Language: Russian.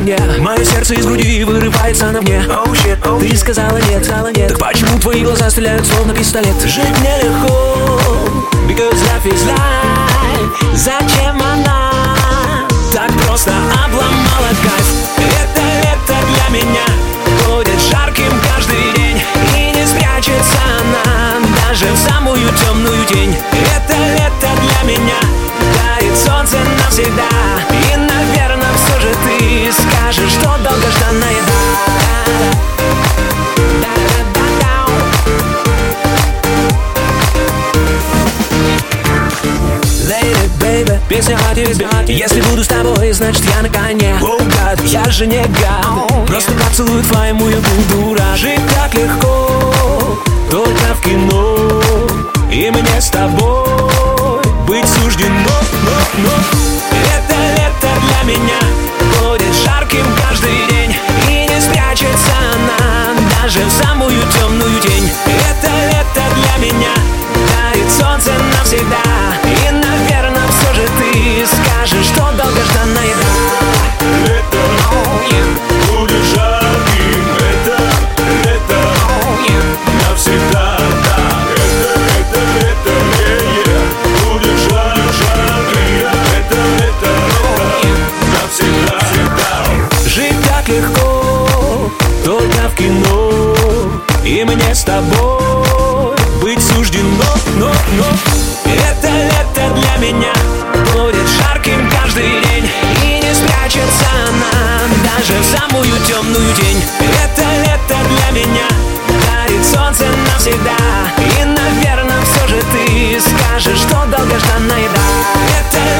мне. Мое сердце из груди вырывается на мне. Ты сказала нет, так почему твои глаза стреляют словно пистолет? Жить нелегко, because life is life. Зачем она так просто обломала кайф? Это лето для меня будет жарким каждый день, и не спрячется она даже в самую темную тень. Это лето для меня дарит солнце навсегда, и, наверное, все же ты скажешь, что долгожданная Lady baby, песня о тебе. Если буду с тобой, значит я на коне. Oh God, я же не гад. Просто поцелуй твоему я буду рад. Жить так легко, только в кино, и мне с тобой быть суждено. Это лето для меня будет жарким каждый день, и не спрячется она даже в самую темную тень. Это лето для меня дарит солнце навсегда, и, наверное, все же ты скажешь, что долгожданная Лето будет жарким, это лето навсегда. Это лето будет жарким, это лето навсегда. Жить так легко, только в кино, и мне с тобой быть суждено. Это лето для меня будет жарким каждый день, и не спрячется она даже в самую темную тень. Это лето для меня дарит солнце навсегда, и, наверное, все же ты скажешь, что долгожданная. Это